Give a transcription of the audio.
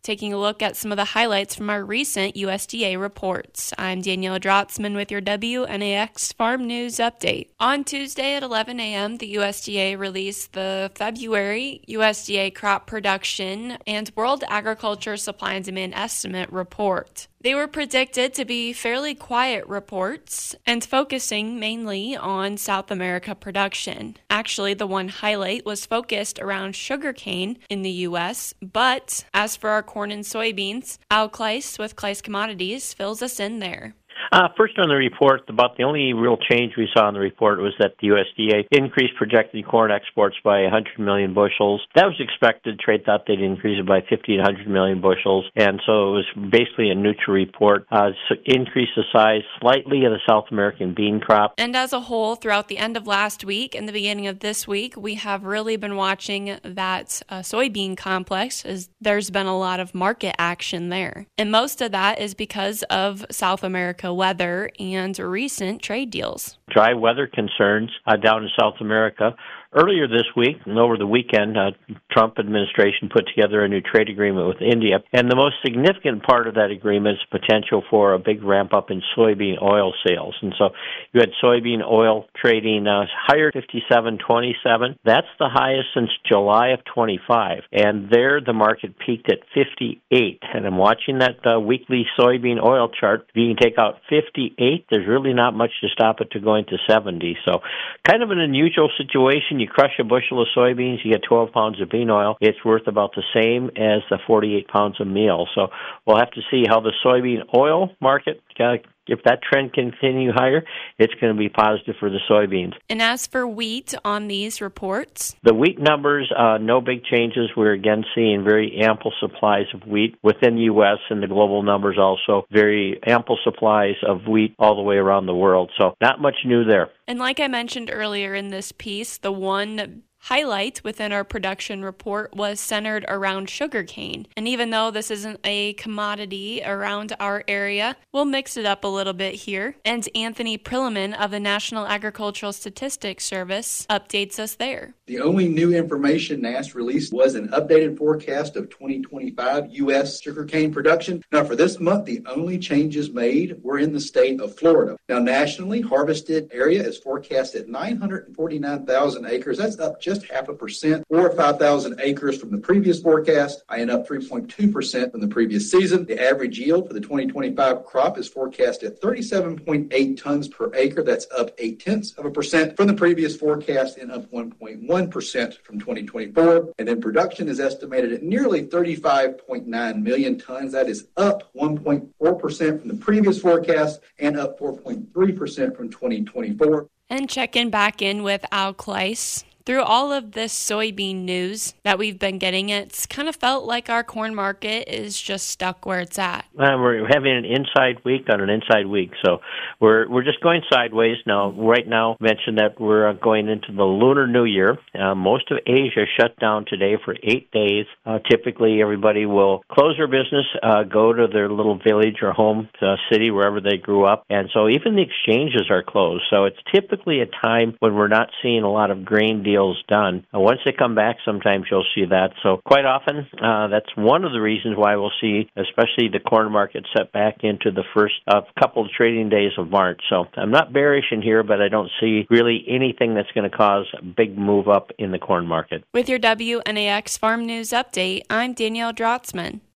taking a look at some of the highlights from our recent USDA reports. I'm Danielle Drotzman with your WNAX Farm News Update. On Tuesday at 11 a.m., the USDA released the February USDA crop production and World Agriculture Supply and Demand Estimate report. They were predicted to be fairly quiet reports and focusing mainly on South America production. Actually, the one highlight was focused around sugarcane in the U.S., but as for our corn and soybeans, Al Kleis with Kleis Commodities fills us in there. First on the report, about the only real change we saw in the report was that the USDA increased projected corn exports by 100 million bushels. That was expected. Trade thought they'd increase it by 50 to 100 million bushels, and so it was basically a neutral report. Increased the size slightly of the South American bean crop. And as a whole, throughout the end of last week and the beginning of this week, we have really been watching that soybean complex, as there's been a lot of market action there. And most of that is because of South America weather and recent trade deals. Dry weather concerns down in South America. Earlier this week and over the weekend, Trump administration put together a new trade agreement with India, and the most significant part of that agreement is potential for a big ramp-up in soybean oil sales. And so you had soybean oil trading higher, 57.27. That's the highest since July of 25, and there the market peaked at 58. And I'm watching that weekly soybean oil chart. If you can take out 58, there's really not much to stop it to going to 70. So kind of an unusual situation. You crush a bushel of soybeans, you get 12 pounds of bean oil. It's worth about the same as the 48 pounds of meal. So we'll have to see how the soybean oil market, if that trend continue higher, it's going to be positive for the soybeans. And as for wheat on these reports? The wheat numbers, no big changes. We're again seeing very ample supplies of wheat within the U.S. and the global numbers also very ample supplies of wheat all the way around the world. So not much new there. And like I mentioned earlier in this piece, the one highlight within our production report was centered around sugarcane. And even though this isn't a commodity around our area, we'll mix it up a little bit here. And Anthony Prilliman of the National Agricultural Statistics Service updates us there. The only new information NASS released was an updated forecast of 2025 U.S. sugarcane production. Now, for this month, the only changes made were in the state of Florida. Now, nationally, harvested area is forecast at 949,000 acres. That's up just 0.5%, or 5,000 acres from the previous forecast, and up 3.2% from the previous season. The average yield for the 2025 crop is forecast at 37.8 tons per acre. That's up 0.8% from the previous forecast and up 1.1% from 2024. And then production is estimated at nearly 35.9 million tons. That is up 1.4% from the previous forecast and up 4.3% from 2024. And checking back in with Al Kleis. Through all of this soybean news that we've been getting, it's kind of felt like our corn market is just stuck where it's at. We're having an inside week on an inside week, so we're just going sideways now. Right now, mentioned that we're going into the Lunar New Year. Most of Asia shut down today for 8 days. Typically, everybody will close their business, go to their little village or home city, wherever they grew up, and so even the exchanges are closed. So it's typically a time when we're not seeing a lot of grain deals done. Once they come back, sometimes you'll see that. So quite often, that's one of the reasons why we'll see, especially the corn market, set back into the first couple of trading days of March. So I'm not bearish in here, but I don't see really anything that's going to cause a big move up in the corn market. With your WNAX Farm News Update, I'm Danielle Drotzman.